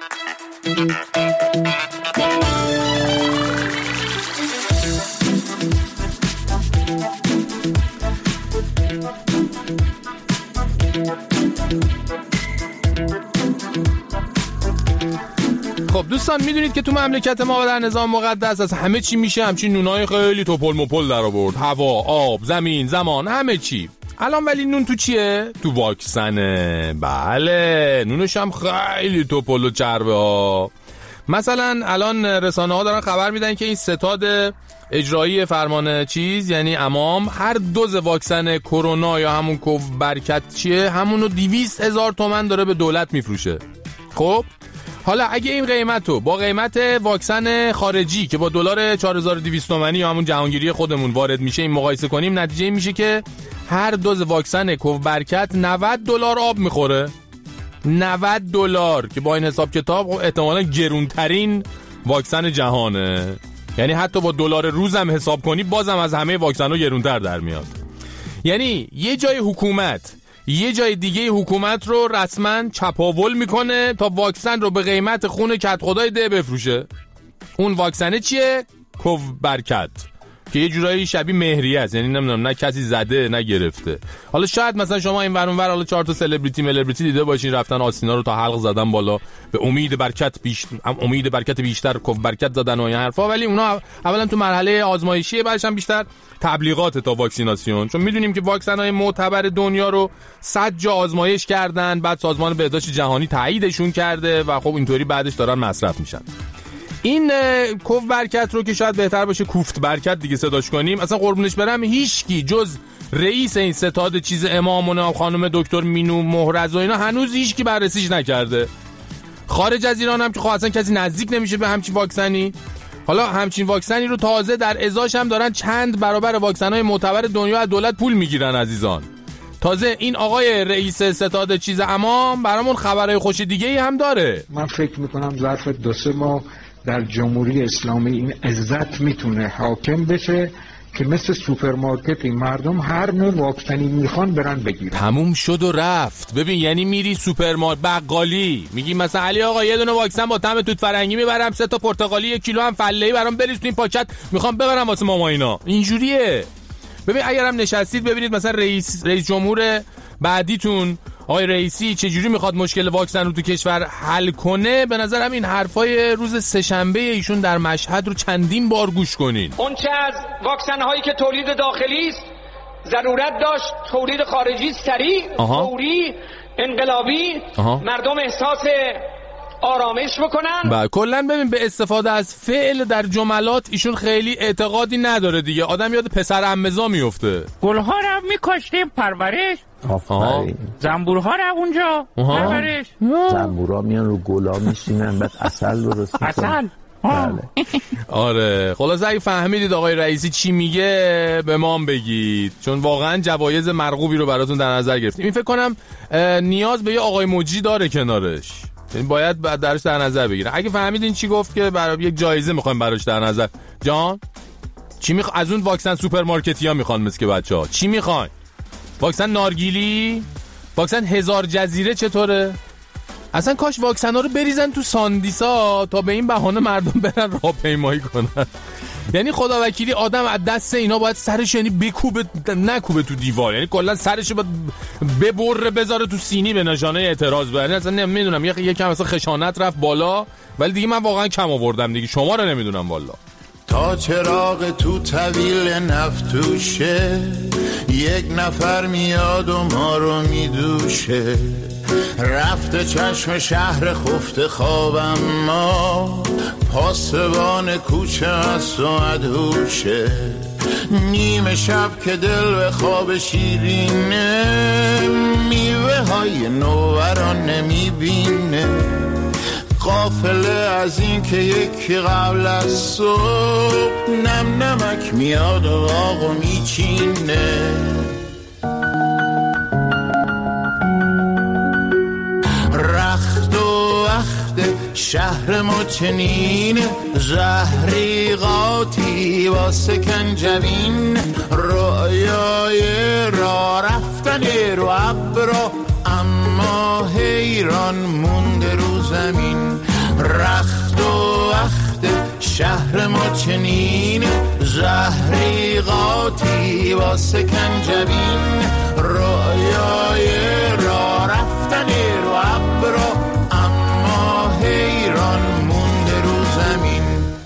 S6: خب دوستان میدونید که تو مملکت ما در نظام مقدس از همه چی میشه همچین نونای خیلی توپل مپل در آورد. هوا، آب، زمین، زمان، همه چی. الان ولی نون تو چیه؟ تو واکسنه. بله نونش هم خیلی توپل و چربه ها. مثلا الان رسانه ها دارن خبر میدن که این ستاد اجرایی فرمان چیز یعنی امام هر دوز واکسن کرونا یا همون کوو برکت چیه همونو 200,000 تومان داره به دولت میفروشه. خب حالا اگه این قیمتو با قیمت واکسن خارجی که با دلار 4200 تومانی یا همون جهانگیری خودمون وارد میشه این مقایسه کنیم، نتیجه این میشه که هر دوز واکسن کوو برکت $90 آب میخوره. $90 که با این حساب کتاب احتمالاً گرونترین واکسن جهانه. یعنی حتی با دلار روزم حساب کنی بازم از همه واکسن‌ها گرونتر در میاد. یعنی یه جای حکومت یه جای دیگه حکومت رو رسما چپاول میکنه تا واکسن رو به قیمت خون کت خدای ده بفروشه. اون واکسنه چیه؟ کوو برکت که یه جورایی شبیه مهریه است، یعنی نمیدونم نه کسی زده نه گرفته. حالا شاید مثلا شما این ور اون ور حالا 4 تا سلبریتی دیده باشین رفتن آستینا رو تا حلق زدن بالا به امید برکت بیشتر کوو برکت زدن و این حرفا، ولی اونا اولا تو مرحله آزمایشیه، بعدش هم بیشتر تبلیغات تا واکسیناسیون، چون میدونیم که واکسن‌های معتبر دنیا رو 100 جا آزمایش کردن، بعد سازمان بهداشت جهانی تاییدشون کرده و خب اینطوری بعدش دارن مصرف میشن. این کوو برکت رو که شاید بهتر باشه کوفت برکت دیگه صداش کنیم، اصلا قربونش برم هیچکی جز رئیس این ستاد چیز امامونه خانم دکتر مینو مهرز و اینا هنوز هیچکی بررسیش نکرده. خارج از ایران هم که خب اصلا کسی نزدیک نمیشه به همچین واکسنی. حالا همچین واکسنی رو تازه در ازاش هم دارن چند برابر واکسن‌های معتبر دنیا از دولت پول میگیرن عزیزان. تازه این آقای رئیس ستاد چیز امام برامون خبرهای خوش دیگه‌ای هم داره.
S4: من فکر میکنم ظرف 2-3 ماه در جمهوری اسلامی این عزت میتونه حاکم بشه که مثل سوپرمارکت این مردم هر نوع واکسنی میخوان برن بگیرن.
S6: تموم شد و رفت. ببین یعنی میری سوپرمارکت بقالی میگی مثلا علی آقا یه دونه واکسن با طعم توت فرنگی میبرم، 3 تا پرتقالی 1 کیلو هم فله‌ای برام بریز تو این پاکت میخوام ببرم واسه ماما اینا. اینجوریه. ببین اگرم نشستید ببینید مثلا رئیس جمهور بعدیتون آقای رئیسی چجوری میخواد مشکل واکسن رو تو کشور حل کنه، به نظرم این حرفای روز سه‌شنبه ایشون در مشهد رو چندین بار گوش کنین.
S17: اون چه از واکسن هایی که تولید داخلی است ضرورت داشت تولید خارجی سریع، فوری، انقلابی، مردم احساس آرامش بکنن.
S6: و کلا ببین به استفاده از فعل در جملات ایشون خیلی اعتقادی نداره دیگه. آدم یاد پسر عمزا میفته.
S10: گلها رو میکاشتیم پرورش
S18: آفرین.
S10: زنبورها رو اونجا برش.
S18: زنبورها میان رو گلا میشینن بعد عسل درست میکنن.
S10: عسل.
S6: آره خلاصه اگه فهمیدید آقای رئیسی چی میگه به ما هم بگید، چون واقعا جوایز مرغوبی رو براتون در نظر گرفتیم. این فکر کنم نیاز به یه آقای موجی داره کنارش، یعنی باید درش در نظر بگیره. اگه فهمیدین چی گفت که برای یک جایزه میخوایم براش در نظر. جان چی از اون واکسن سوپرمارکتیا میخوان مثل که بچه‌ها چی میخواین؟ واکسن نارگیلی؟ واکسن هزار جزیره چطوره؟ اصلا کاش واکسن ها رو بریزن تو ساندیسا تا به این بهانه مردم برن راهپیمایی کنن. یعنی خدا وکیلی آدم از دست اینا باید سرش یعنی بکوبه نکوبه تو دیوار، یعنی کلا سرش باید ببره بذاره تو سینی به نشانه اعتراض. یعنی اصلا نمیدونم یکم اصلا خشانت رفت بالا، ولی دیگه من واقعا کم آوردم دیگه، شما رو نمیدونم والا.
S11: تا چراغ تو طویل نفتوشه، یک نفر میاد و ما رو میدوشه. رفته چشم شهر خفته خوابم، ما پاسبان کوچه است و ادهوشه. نیمه شب که دل به خواب شیرینه، میوه های نووران نمیبینه. قافله از این که یکی قبل از صبح نم نمک میاد و آقا میچینه. رخت و وقت شهر ما چنین، زهری قاطی با سکنجبین. رؤیای را رفتن رو ابرا، اما حیران مونده رو زمین. رخت و وقت شهر ما چنین، زهری قاطی با سکنجبین. رؤیای را رفتن رو ابرا، اما حیران مونده رو زمین.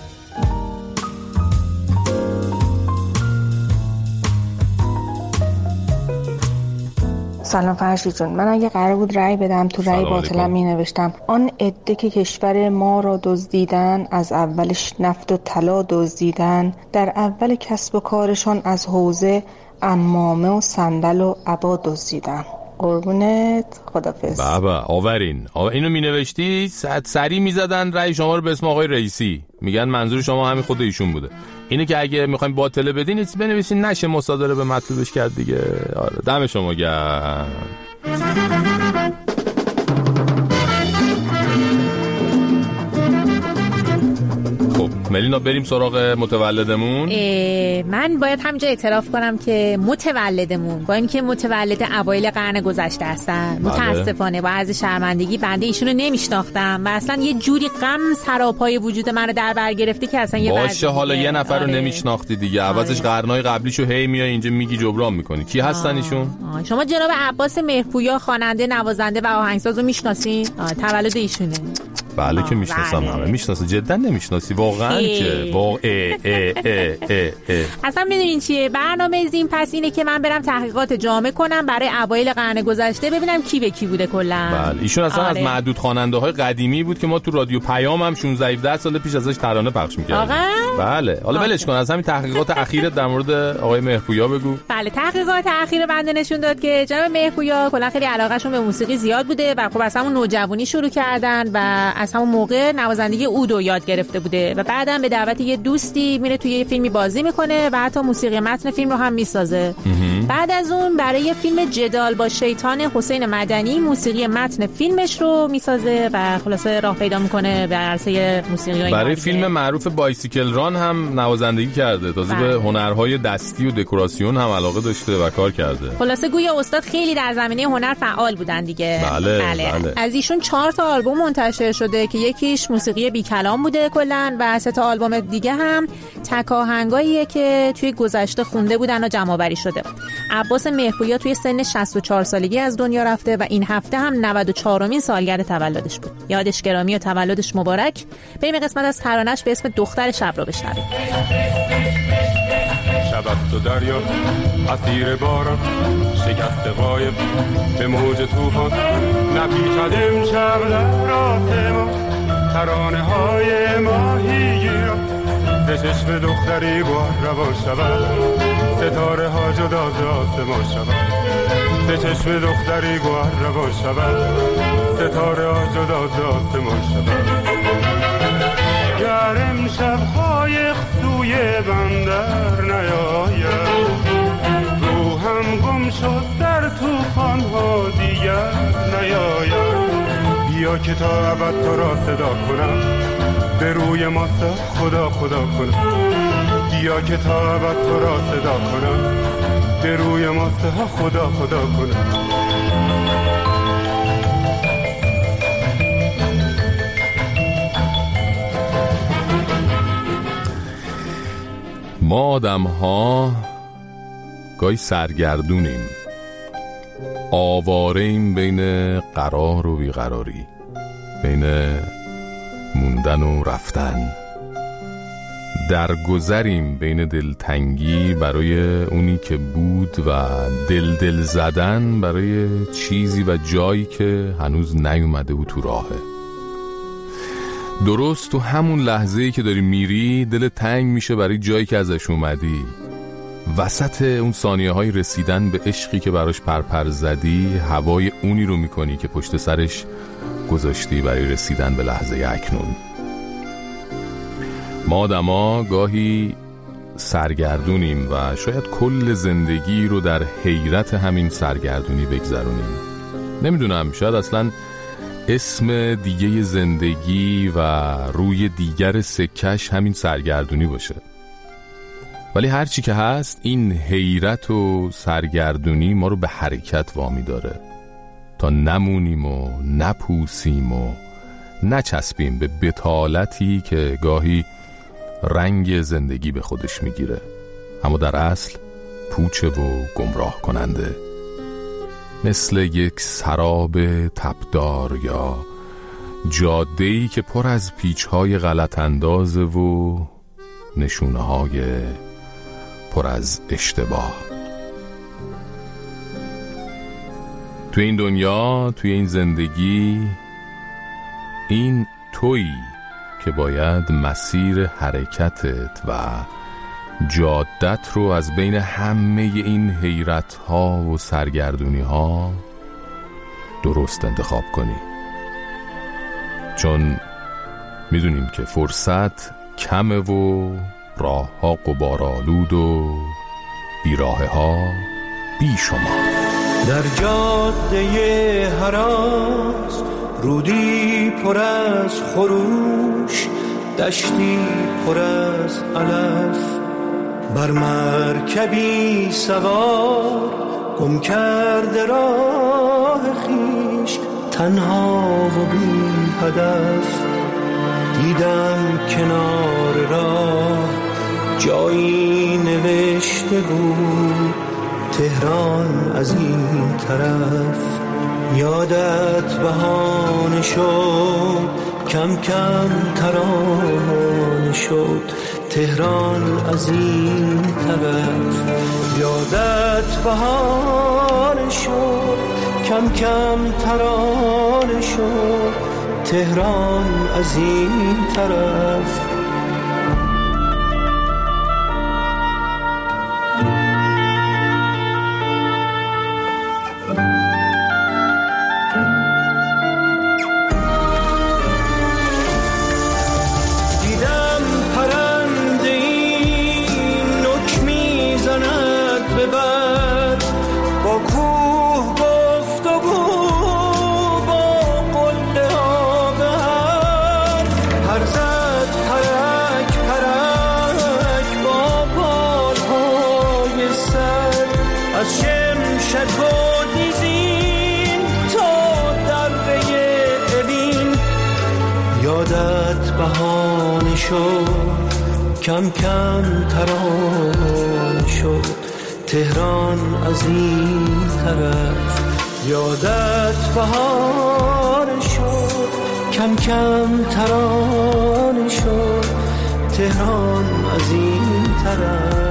S19: سلام فرشید جون، من اگه قرار بود رأی بدم تو رأی باطلم می نوشتم آن عده که کشور ما را دزدیدن، از اولش نفت و طلا دزدیدن. در اول کسب و کارشان از حوزه عمامه و صندل و عبا دزدیدن. قربونت، خدافظ.
S6: بابا آورین اینو می نوشتی سری می زدن رأی شما رو به اسم آقای رئیسی. میگن منظور شما همین خود ایشون بوده. اینه که اگه میخوایم باطله بدین ایت بنویسین نشه مصادره به مطلوبش کرد دیگه. آره دم شما گرم. ملینا بریم سراغ متولدمون.
S9: من باید همینجا اعتراف کنم که متولدمون با اینکه متولد اوایل قرن گذشته هستن، متاسفانه با عرض شرمندگی بنده ایشونو نمیشناختم و اصلا یه جوری غم سراپای وجود منو در بر گرفته که اصلا یه
S6: باشه حالا یه نفر رو نمیشناختی دیگه، عوضش قرنای قبلیشو هی میای اینجا میگی جبران میکنی. کی هستن ایشون؟
S9: شما جناب عباس مهرپویا خواننده، نوازنده و آهنگسازو میشناسین؟ تولد ایشونه.
S6: بله که میشناسم، همه میشناسه. جدا نمیشناسی واقعا که
S9: اصلا میدونین چیه برنامه زین پس اینه که من برم تحقیقات جامع کنم برای اوایل قرن گذشته ببینم کی به کی بوده کلا.
S6: بله ایشون اصلا از معدود خواننده های قدیمی بود که ما تو رادیو پیام هم 16-17 سال پیش ازش ترانه پخش میکردیم. بله حالا ولش کن، از همین تحقیقات اخیرت در مورد آقای مهرپویا بگو.
S9: بله تحقیقات اخیر بنده نشون داد که جناب مهرپویا کلا خیلی علاقهشون به موسیقی زیاد بوده و خب از همون نوجوانی شروع کردن و از همون موقع نوازندگی اودو یاد گرفته بوده و بعدم به دعوت یه دوستی میره توی یه فیلمی بازی میکنه و حتی موسیقی متن فیلم رو هم میسازه. بعد از اون برای فیلم جدال با شیطان حسین مدنی موسیقی متن فیلمش رو میسازه و خلاصه راه پیدا میکنه به عرصه موسیقی.
S6: برای فیلم معروف بایسیکل ران هم نوازندگی کرده، تازه به هنرهای دستی و دکوراسیون هم علاقه داشته و کار کرده.
S9: خلاصه گویا استاد خیلی در زمینه هنر فعال بودن دیگه.
S6: بله.
S9: از ایشون 4 تا آلبوم منتشر شده که یکیش موسیقی بی کلام بوده کلا و 3 تا آلبوم دیگه هم تک آهنگاییه که توی گذشته خونده بودن و جمع آوری شده. عباس مهرپویا توی سن 64 سالگی از دنیا رفته و این هفته هم 94مین سالگرد تولدش بود. یادش گرامی و تولدش مبارک. بریم قسمت از ترانه‌اش به اسم دختر شب رو بشنویم.
S20: شب است و دریا اسیر باران، شکست قایب به موج طوفان، نپیچد امشب در آسمان ترانه های ماهیگیران. ز ز چشم دختری گوهر روان شود، ستاره ها جدا ز آسمان شود. ز چشم دختری گوهر روان شود، ستاره ها جدا ز آسمان شود. گر امشب قایق سوی بندر نیاید، روحم گم شد در طوفان ها دیگر نیاید. بیا که تا ابد تو را صدا کنم، به روی ما خدا خدا کنم. بیا که تا ابد تو را صدا کنم، به روی ما خدا خدا کنم.
S6: ما آدم ها گاهی سرگردونیم، آواره‌ایم بین قرار و بیقراری، بین موندن و رفتن، درگذریم بین دلتنگی برای اونی که بود و دل زدن برای چیزی و جایی که هنوز نیومده بود تو راهه. درست تو همون لحظه‌ای که داری میری دل تنگ میشه برای جایی که ازش اومدی. وسط اون ثانیه‌های رسیدن به عشقی که براش پرپر زدی، هوای اونی رو میکنی که پشت سرش گذاشتی برای رسیدن به لحظه اکنون. ما آدما گاهی سرگردونیم و شاید کل زندگی رو در حیرت همین سرگردونی بگذرونیم. نمیدونم، شاید اصلا اسم دیگه زندگی و روی دیگر سکش همین سرگردونی باشه. ولی هرچی که هست، این حیرت و سرگردونی ما رو به حرکت وامی داره تا نمونیم و نپوسیم و نچسبیم به بتالتی که گاهی رنگ زندگی به خودش میگیره، اما در اصل پوچه و گمراه کننده، مثل یک سراب تبدار یا جاده‌ای که پر از پیچ‌های غلط اندازه و نشونه‌های پر از اشتباه. توی این دنیا، توی این زندگی، این تویی که باید مسیر حرکتت و جادت رو از بین همه این حیرت‌ها و سرگردونی‌ها درست انتخاب کنی، چون میدونیم که فرصت کمه و راه‌ها غبارآلود و بیراهه‌ها بیشمار.
S11: در جاده هراس رودی پر از خروش، دشتی پر از علف، بر مرکبی سوار گم کرده راه خیش، تنها و بی هدف. دیدم کنار راه جایی نوشته بود تهران از این طرف. یادت بهانه شد، کم کم ترانه شد تهران از این طرف. یادت بهانه شد، کم کم ترانه شد تهران از این طرف. بهانه شد، کم کم ترانه شد تهران از این طرف. یادت بهانه شد، کم کم ترانه شد تهران از این طرف.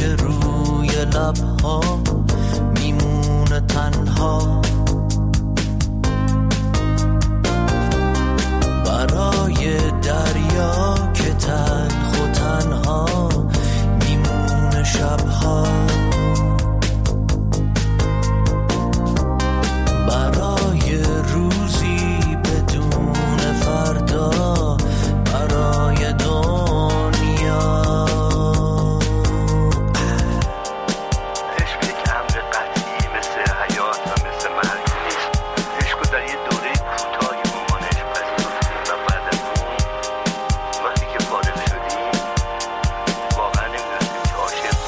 S11: روی لبها میمونه تنها، برای دریا که تلخ و تنها میمونه شبها، برای روزی بدون فردا، برای دنیا.
S21: عشق یک امر قطعی مثل حیات و مثل مرگ نیست. عشق در یه دوره کوتاهی ممانش پذیرفتیم و بعد از اون وقتی که فارغ شدیم واقعا نمیدونستیم که عاشق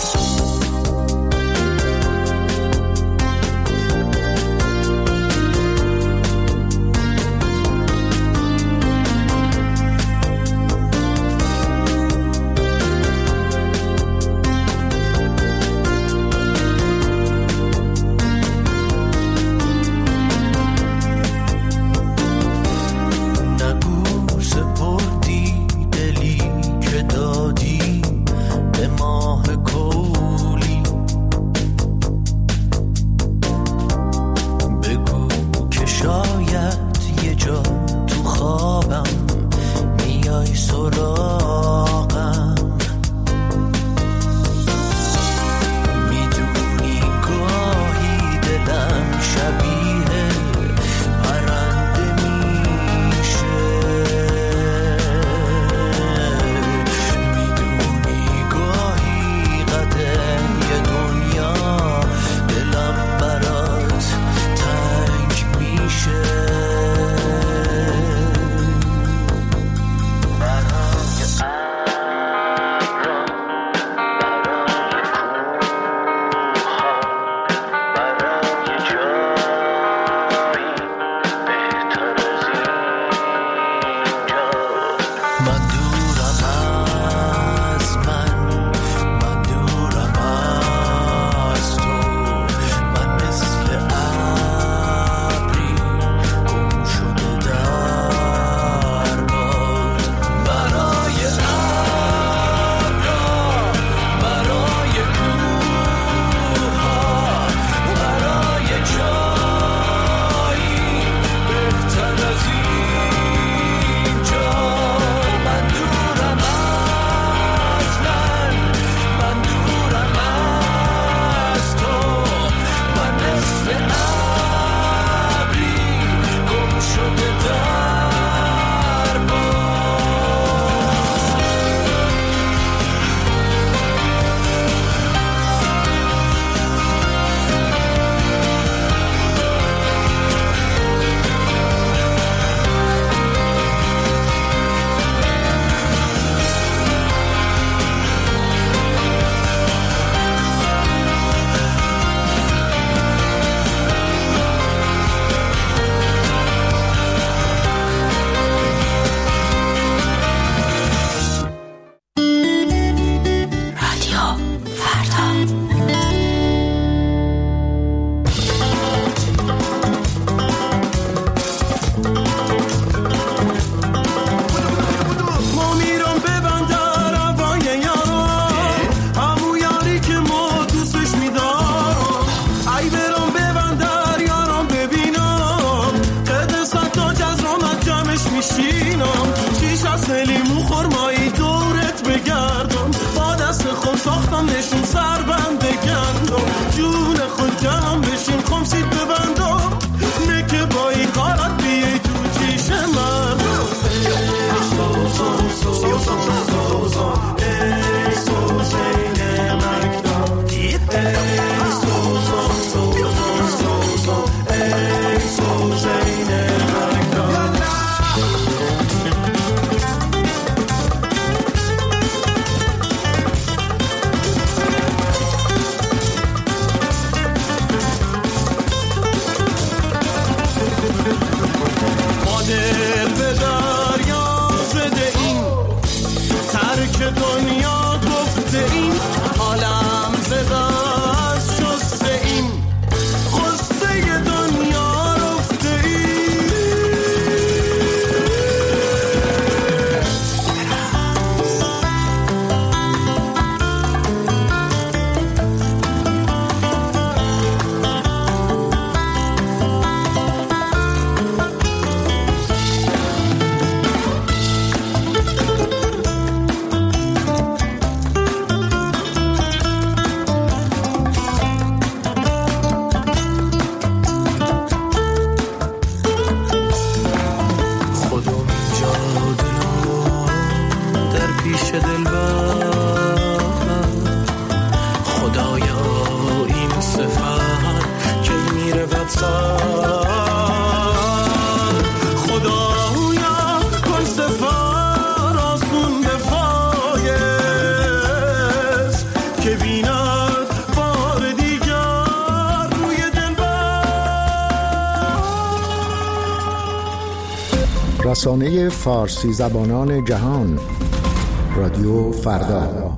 S21: نگو سپردی دلی که دادی به ماه کولی، بگو که شاید یه جا تو خوابم میای سراغم، میدونی گاهی دلم شبیه پرنده میشه، میدونی گاهی قدم
S2: رسانه فارسی زبانان جهان، رادیو فردا.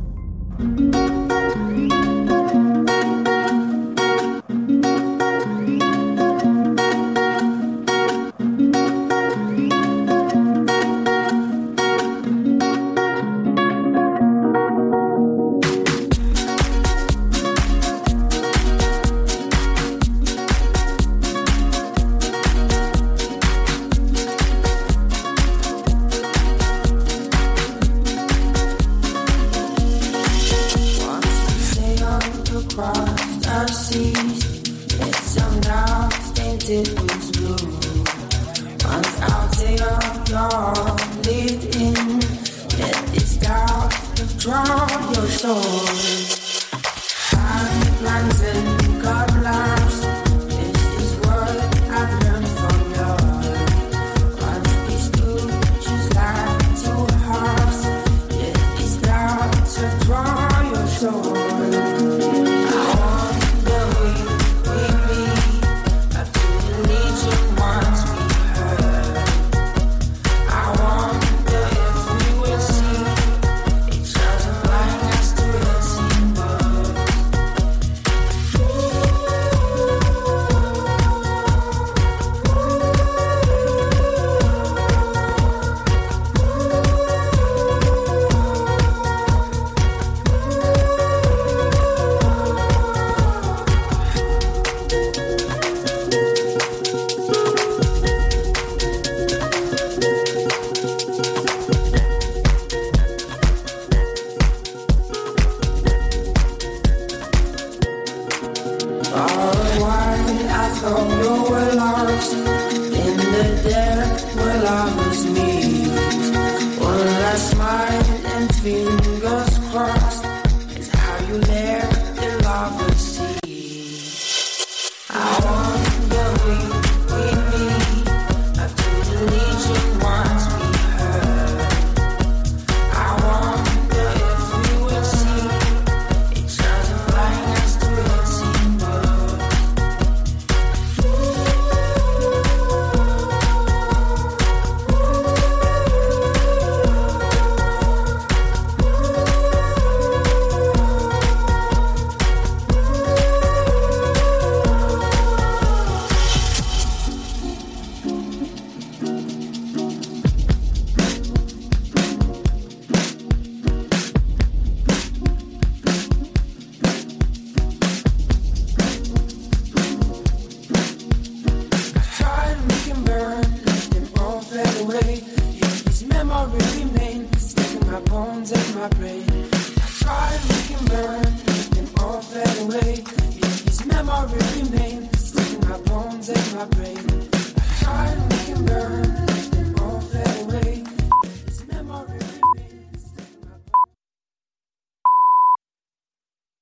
S22: One last smile and fingers crossed is how you let